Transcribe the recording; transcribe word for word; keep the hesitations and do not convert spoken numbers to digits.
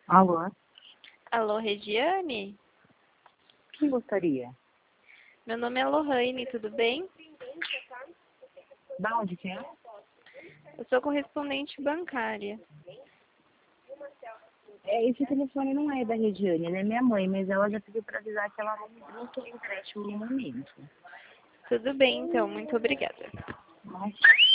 Alô? Alô, Regiane? Quem gostaria? Meu nome é Lohane, tudo bem? Da onde que é? Eu sou correspondente bancária. É, esse telefone não é da Regiane, ela é minha mãe, mas ela já pediu para avisar que ela não, não tem empréstimo no momento. Tudo bem, então, muito obrigada. Mas...